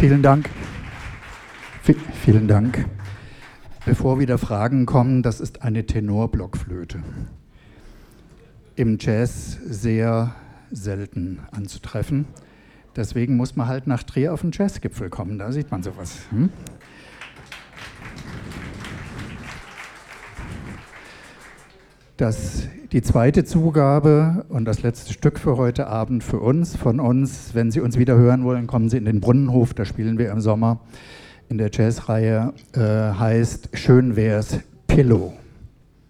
Vielen Dank. Vielen Dank. Bevor wieder Fragen kommen, das ist eine Tenorblockflöte. Im Jazz sehr selten anzutreffen. Deswegen muss man halt nach Trier auf den Jazzgipfel kommen, da sieht man sowas. Die zweite Zugabe und das letzte Stück für heute Abend von uns. Wenn Sie uns wieder hören wollen, kommen Sie in den Brunnenhof, da spielen wir im Sommer in der Jazzreihe, heißt Schön wär's Pillow.